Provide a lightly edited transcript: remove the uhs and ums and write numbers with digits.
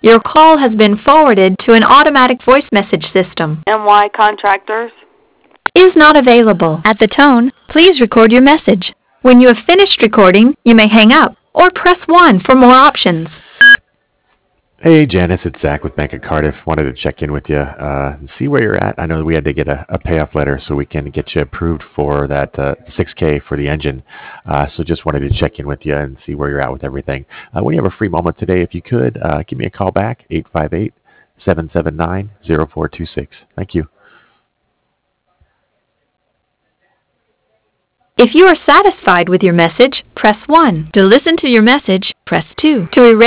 Your call has been forwarded to an automatic voice message system. NY Contractors. Is not available. At the tone, please record your message. When you have finished recording, you may hang up or press 1 for more options. Hey, Janice, it's Zach with Bank of Cardiff. Wanted to check in with you and see where you're at. I know we had to get a payoff letter so we can get you approved for that 6K for the engine. So just wanted to check in with you and see where you're at with everything. When you have a free moment today, if you could, give me a call back, 858-779-0426. Thank you. If you are satisfied with your message, press 1. To listen to your message, press 2. To erase